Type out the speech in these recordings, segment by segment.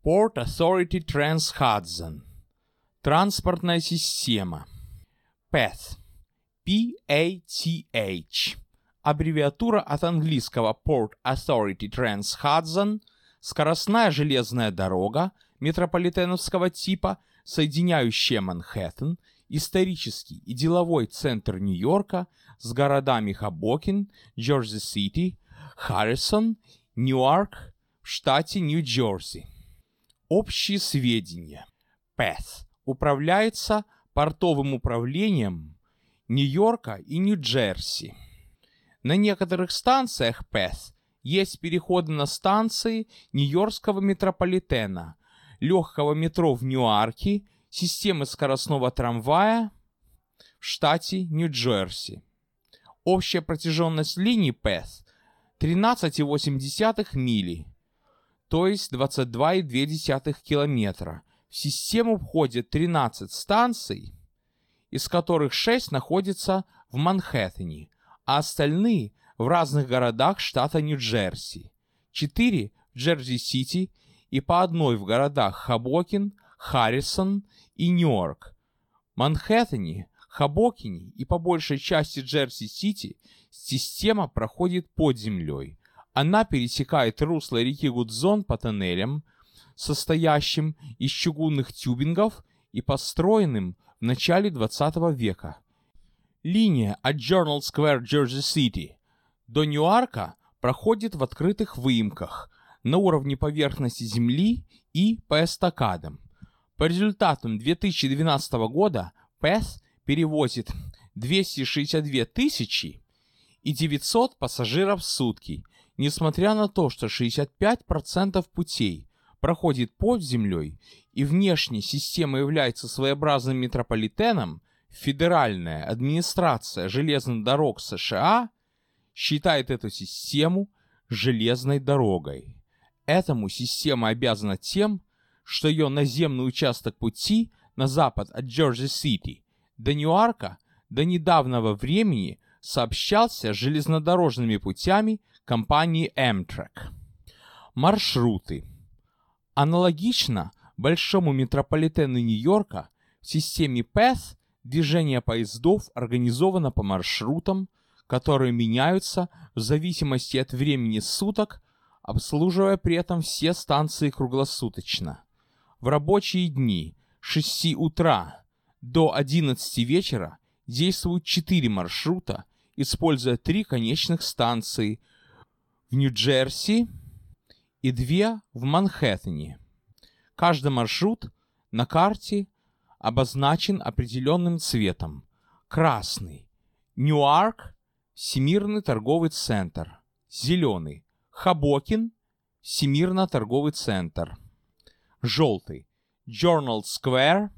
Port Authority Trans-Hudson. Транспортная система. PATH. P-A-T-H. Аббревиатура от английского Port Authority Trans-Hudson. Скоростная железная дорога метрополитеновского типа, соединяющая Манхэттен, исторический и деловой центр Нью-Йорка, с городами Хобокин, Джерси-Сити, Харрисон, Ньюарк в штате Нью-Джерси. Общие сведения. PATH управляется портовым управлением Нью-Йорка и Нью-Джерси. На некоторых станциях PATH есть переходы на станции Нью-Йоркского метрополитена, легкого метро в Ньюарке, системы скоростного трамвая в штате Нью-Джерси. Общая протяженность линий PATH 13,8 мили, то есть 22,2 километра. В систему входит 13 станций, из которых 6 находятся в Манхэттене, а остальные в разных городах штата Нью-Джерси. 4 в Джерси-Сити и по одной в городах Хобокин, Харрисон и Нью-Йорк. В Манхэттене, Хобокине и по большей части Джерси-Сити система проходит под землей. Она пересекает русло реки Гудзон по тоннелям, состоящим из чугунных тюбингов и построенным в начале 20 века. Линия от Journal Square, Jersey-City до Ньюарка проходит в открытых выемках на уровне поверхности земли и по эстакадам. По результатам 2012 года PATH перевозит 262 тысячи и 900 пассажиров в сутки, несмотря на то, что 65% путей проходит под землей и внешне система является своеобразным метрополитеном. Федеральная администрация железных дорог США считает эту систему железной дорогой. Этому система обязана тем, что ее наземный участок пути на запад от Джерси-Сити до Ньюарка до недавнего времени сообщался с железнодорожными путями компании Amtrak. Маршруты. Аналогично большому метрополитену Нью-Йорка в системе PATH движение поездов организовано по маршрутам, которые меняются в зависимости от времени суток, обслуживая при этом все станции круглосуточно. В рабочие дни с 6 утра до 11 вечера действуют 4 маршрута, используя 3 конечных станции в Нью-Джерси и 2 в Манхэттене. Каждый маршрут на карте обозначен определенным цветом. Красный – Ньюарк, Всемирный торговый центр. Зеленый – Хобокин, Всемирный торговый центр. Желтый – Journal Square,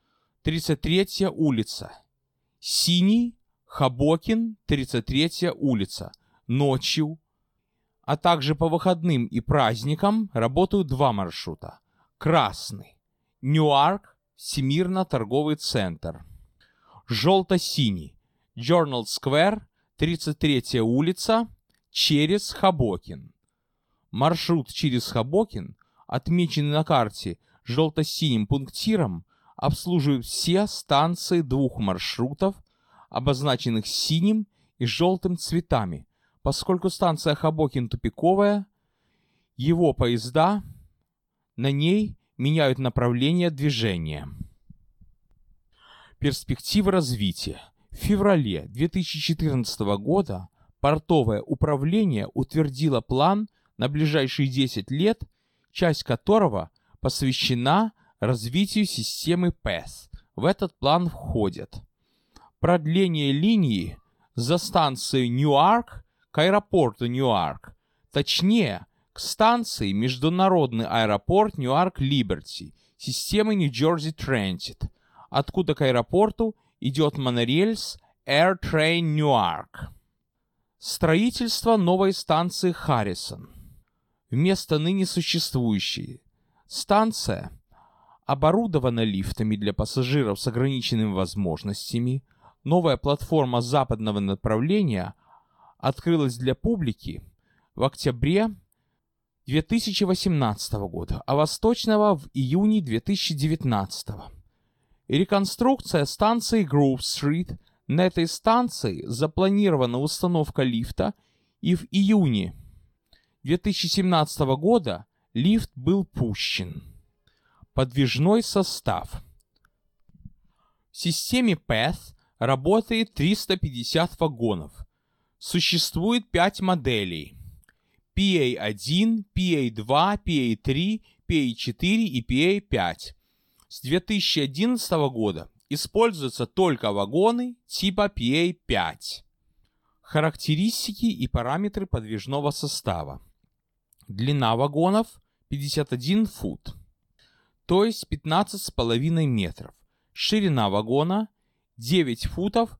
33-я улица. Синий – Хобокин, 33-я улица. Ночью, а также по выходным и праздникам работают 2 маршрута. Красный – Ньюарк, Всемирный торговый центр. Желто-синий – Journal Square, 33-я улица, через Хобокин. Маршрут через Хобокин, отмеченный на карте желто-синим пунктиром, обслуживает все станции 2 маршрутов, обозначенных синим и желтым цветами. Поскольку станция Хобокин тупиковая, его поезда на ней меняют направление движения. Перспективы развития. В феврале 2014 года портовое управление утвердило план на ближайшие 10 лет, часть которого посвящена развитию системы PATH. В этот план входят продление линии за станцией Ньюарк к аэропорту Ньюарк, точнее, к станции Международный аэропорт Ньюарк-Либерти системы Нью-Джерси Transit, откуда к аэропорту идет монорельс Air Train Newark. Строительство новой станции Харрисон. Вместо ныне существующей станция оборудована лифтами для пассажиров с ограниченными возможностями. Новая платформа западного направления открылась для публики в октябре 2018 года, а Восточного в июне 2019. Реконструкция станции Гроув-стрит. На этой станции запланирована установка лифта, и в июне 2017 года лифт был пущен. Подвижной состав. В системе PATH работает 350 вагонов. Существует 5 моделей: PA1, PA2, PA3, PA4 и PA5. С 2011 года используются только вагоны типа PA5. Характеристики и параметры подвижного состава. Длина вагонов 51 фут, то есть 15,5 метров. Ширина вагона 9 футов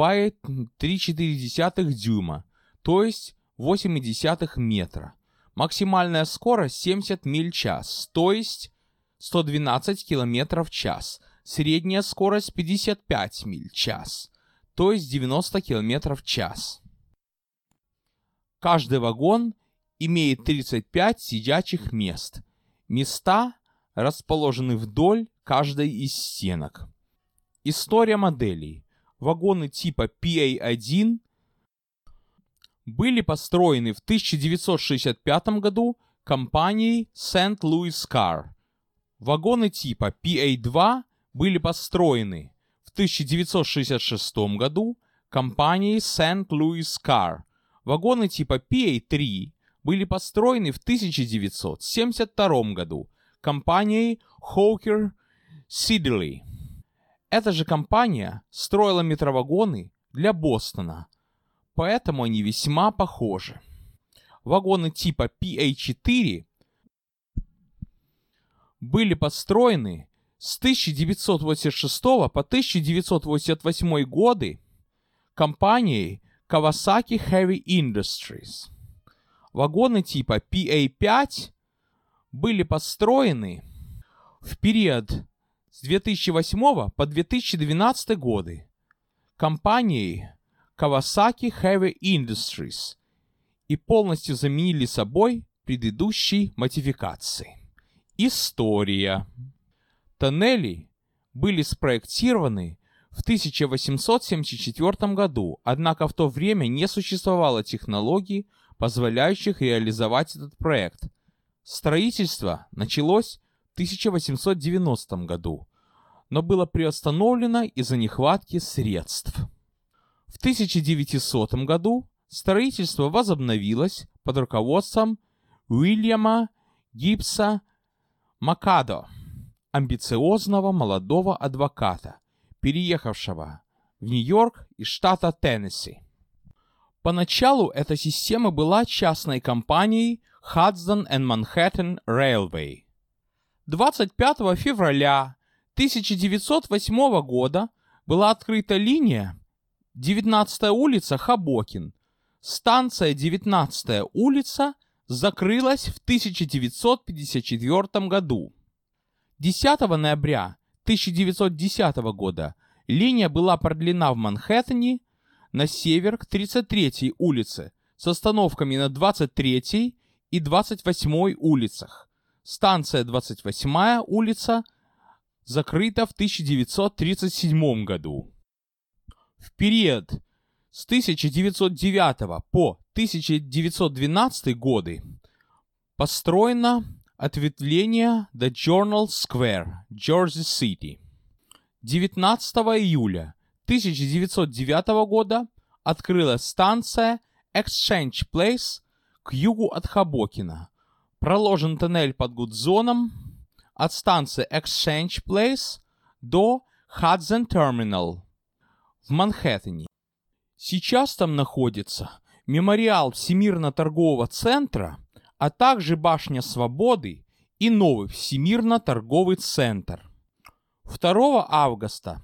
2,3 дюйма, то есть 0,8 метра. Максимальная скорость 70 миль в час, то есть 112 км в час. Средняя скорость 55 миль в час, то есть 90 км в час. Каждый вагон имеет 35 сидячих мест. Места расположены вдоль каждой из стенок. История моделей. Вагоны типа PA1 были построены в 1965 году компанией St. Louis Car. Вагоны типа PA2 были построены в 1966 году компанией St. Louis Car. Вагоны типа PA3 были построены в 1972 году компанией Hawker Siddeley. Эта же компания строила метровагоны для Бостона, поэтому они весьма похожи. Вагоны типа PA4 были построены с 1986 по 1988 годы компанией Kawasaki Heavy Industries. Вагоны типа PA5 были построены в период с 2008 по 2012 годы компанией Kawasaki Heavy Industries и полностью заменили собой предыдущие модификации. История. Тоннели были спроектированы в 1874 году, однако в то время не существовало технологий, позволяющих реализовать этот проект. Строительство началось в 1890 году, но было приостановлено из-за нехватки средств. В 1900 году строительство возобновилось под руководством Уильяма Гибса Макадо, амбициозного молодого адвоката, переехавшего в Нью-Йорк из штата Теннесси. Поначалу эта система была частной компанией Hudson and Manhattan Railway. 25 февраля 1908 года была открыта линия 19-я улица Хобокин. Станция 19-я улица закрылась в 1954 году. 10 ноября 1910 года линия была продлена в Манхэттене на север к 33-й улице с остановками на 23-й и 28-й улицах. Станция 28-я улица закрыта в 1937 году. В период с 1909 по 1912 годы построено ответвление до Journal Square, Jersey City. 19 июля 1909 года открылась станция Exchange Place к югу от Хобокина. Проложен тоннель под Гудзоном от станции Exchange Place до Hudson Terminal в Манхэттене. Сейчас там находится мемориал Всемирно-торгового центра, а также Башня Свободы и новый Всемирно-торговый центр. 2 августа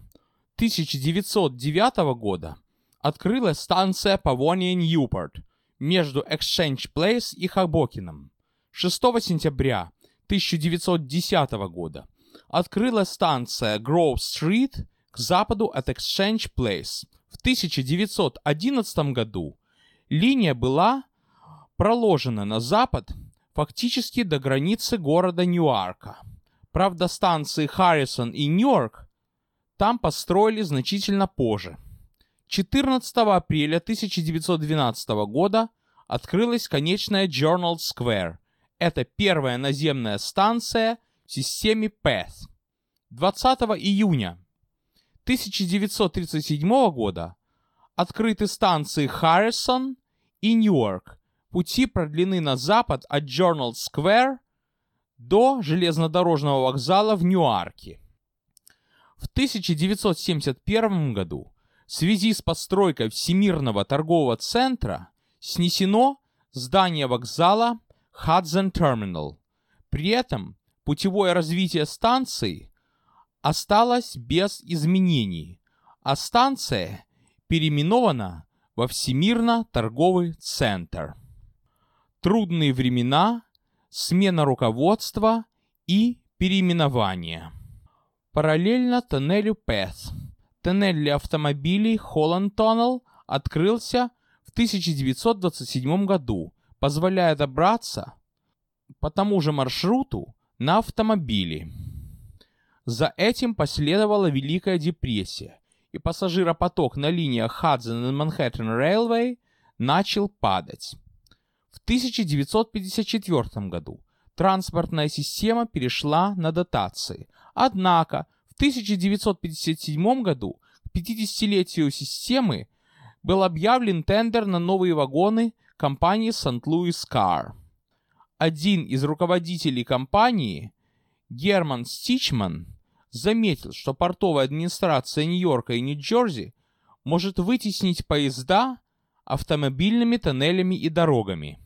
1909 года открылась станция Pavonia-Newport между Exchange Place и Хобокином. 6 сентября 1910 года открылась станция Grove-Street к западу от Exchange Place. В 1911 году линия была проложена на запад фактически до границы города Ньюарка. Правда, станции Харрисон и Ньюарк там построили значительно позже. 14 апреля 1912 года открылась конечная Journal Square. Это первая наземная станция в системе PATH. 20 июня 1937 года открыты станции Харрисон и Ньюарк. Пути продлены на запад от Journal Square до железнодорожного вокзала в Ньюарке. В 1971 году в связи с постройкой Всемирного торгового центра снесено здание вокзала Hudson Terminal. При этом путевое развитие станции осталось без изменений, а станция переименована во Всемирно-торговый центр. Трудные времена, смена руководства и переименование. Параллельно тоннелю PATH. Тоннель для автомобилей Holland Tunnel открылся в 1927 году, позволяя добраться по тому же маршруту на автомобиле. За этим последовала Великая депрессия, и пассажиропоток на линиях Hudson и Manhattan Railway начал падать. В 1954 году транспортная система перешла на дотации, однако в 1957 году к 50-летию системы был объявлен тендер на новые вагоны компании St. Louis Car. Один из руководителей компании, Герман Стичман, заметил, что портовая администрация Нью-Йорка и Нью-Джерси может вытеснить поезда автомобильными тоннелями и дорогами.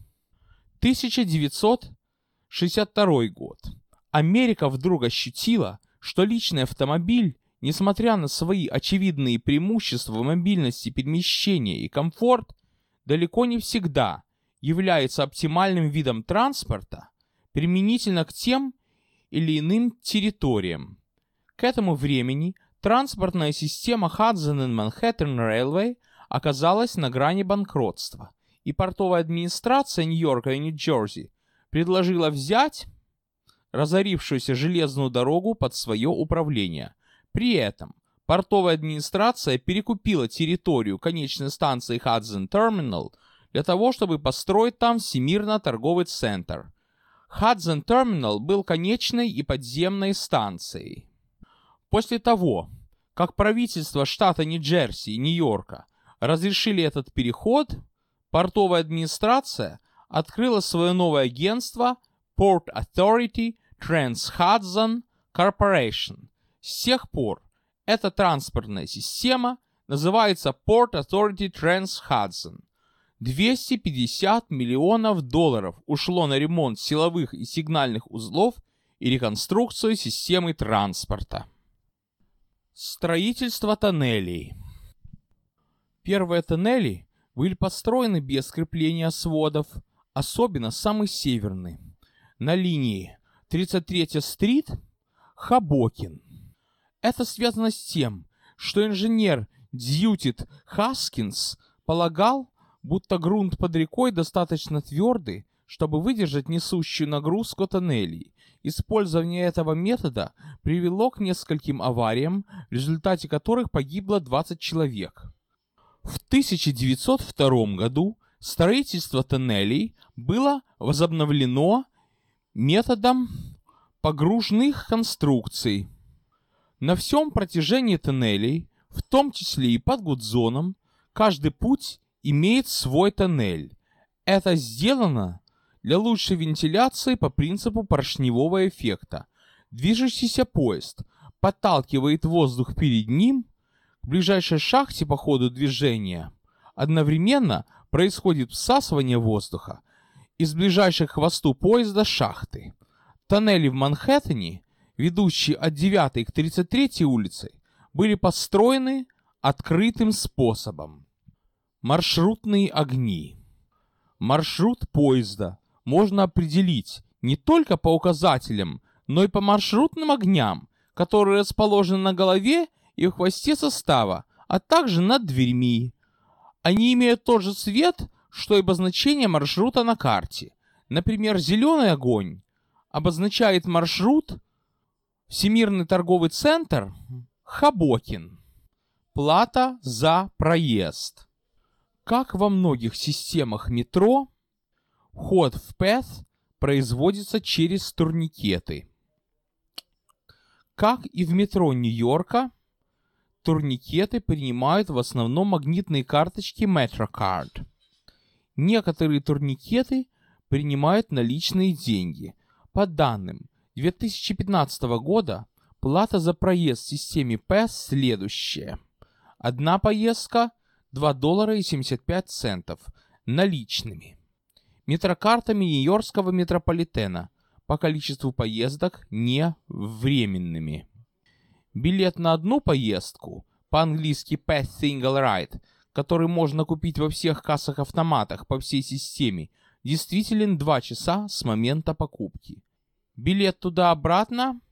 1962 год. Америка вдруг ощутила, что личный автомобиль, несмотря на свои очевидные преимущества мобильности перемещения и комфорт, далеко не всегда является оптимальным видом транспорта применительно к тем или иным территориям. К этому времени транспортная система Hudson и Manhattan Railway оказалась на грани банкротства, и портовая администрация Нью-Йорка и Нью-Джерси предложила взять разорившуюся железную дорогу под свое управление. При этом портовая администрация перекупила территорию конечной станции Hudson Terminal для того, чтобы построить там Всемирно-торговый центр. Hudson Terminal был конечной и подземной станцией. После того, как правительство штата Нью-Джерси и Нью-Йорка разрешили этот переход, портовая администрация открыла свое новое агентство Port Authority Trans-Hudson Corporation. С тех пор эта транспортная система называется Port Authority Trans-Hudson. $250 миллионов ушло на ремонт силовых и сигнальных узлов и реконструкцию системы транспорта. Строительство тоннелей. Первые тоннели были построены без скрепления сводов, особенно самый северный, на линии 33-я стрит Хабокин. Это связано с тем, что инженер Дьютит Хаскинс полагал, будто грунт под рекой достаточно твердый, чтобы выдержать несущую нагрузку тоннелей. Использование этого метода привело к нескольким авариям, в результате которых погибло 20 человек. В 1902 году строительство тоннелей было возобновлено методом погружных конструкций. На всем протяжении тоннелей, в том числе и под Гудзоном, каждый путь имеет свой тоннель. Это сделано для лучшей вентиляции по принципу поршневого эффекта. Движущийся поезд подталкивает воздух перед ним к ближайшей шахте по ходу движения. Одновременно происходит всасывание воздуха из ближайшей к хвосту поезда шахты. Тоннели в Манхэттене, ведущие от 9 к 33 улице, были построены открытым способом. Маршрутные огни. Маршрут поезда можно определить не только по указателям, но и по маршрутным огням, которые расположены на голове и в хвосте состава, а также над дверьми. Они имеют тот же цвет, что и обозначение маршрута на карте. Например, зеленый огонь обозначает маршрут Всемирный торговый центр Хабокин. Плата за проезд. Как во многих системах метро, вход в PATH производится через турникеты. Как и в метро Нью-Йорка, турникеты принимают в основном магнитные карточки MetroCard. Некоторые турникеты принимают наличные деньги. По данным 2015 года, плата за проезд в системе PATH следующая. Одна поездка $2.75 наличными. Метрокартами Нью-Йоркского метрополитена по количеству поездок не временными. Билет на одну поездку, по-английски PATH Single Ride, который можно купить во всех кассах-автоматах по всей системе, действителен 2 часа с момента покупки. Билет туда-обратно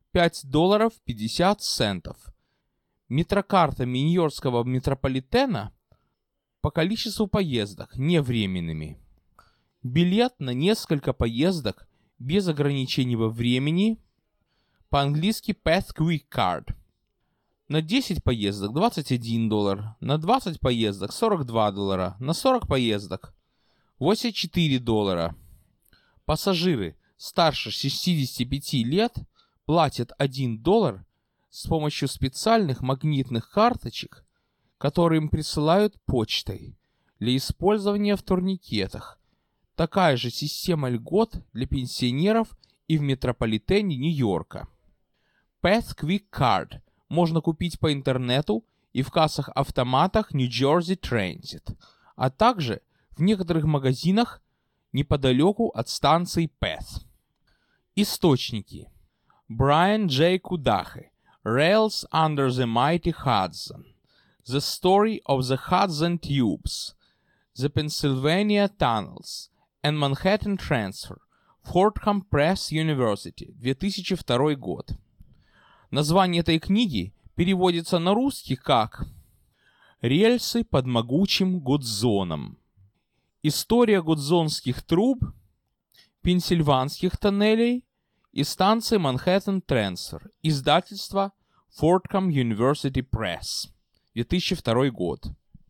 $5.50. Метрокартами Нью-Йоркского метрополитена по количеству поездок не временными. Билет на несколько поездок без ограничений во времени, по-английски PATH Quick Card. На 10 поездок $21, на 20 поездок $42, на 40 поездок $84. Пассажиры старше 65 лет платят $1 с помощью специальных магнитных карточек, которые им присылают почтой для использования в турникетах. Такая же система льгот для пенсионеров и в метрополитене Нью-Йорка. PATH Quick Card можно купить по интернету и в кассах-автоматах New Jersey Transit, а также в некоторых магазинах неподалеку от станций PATH. Источники. Brian J. Kudache. Rails Under the Mighty Hudson. The Story of the Hudson Tubes. The Pennsylvania Tunnels and Manhattan Transfer. Fordham Press University. 2002 год. Название этой книги переводится на русский как «Рельсы под могучим Гудзоном». История гудзонских труб, пенсильванских тоннелей и станции Манхэттен Трансфер. Издательство Fordham University Press. 2002 год.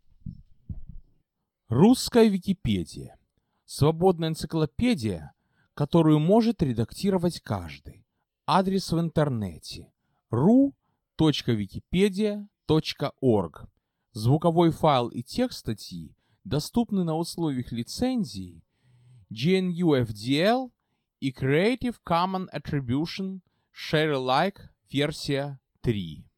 Русская Википедия. Свободная энциклопедия, которую может редактировать каждый. Адрес в интернете ru.wikipedia.org. Звуковой файл и текст статьи доступны на условиях лицензии GNU-FDL и Creative Commons Attribution Share Alike версия 3.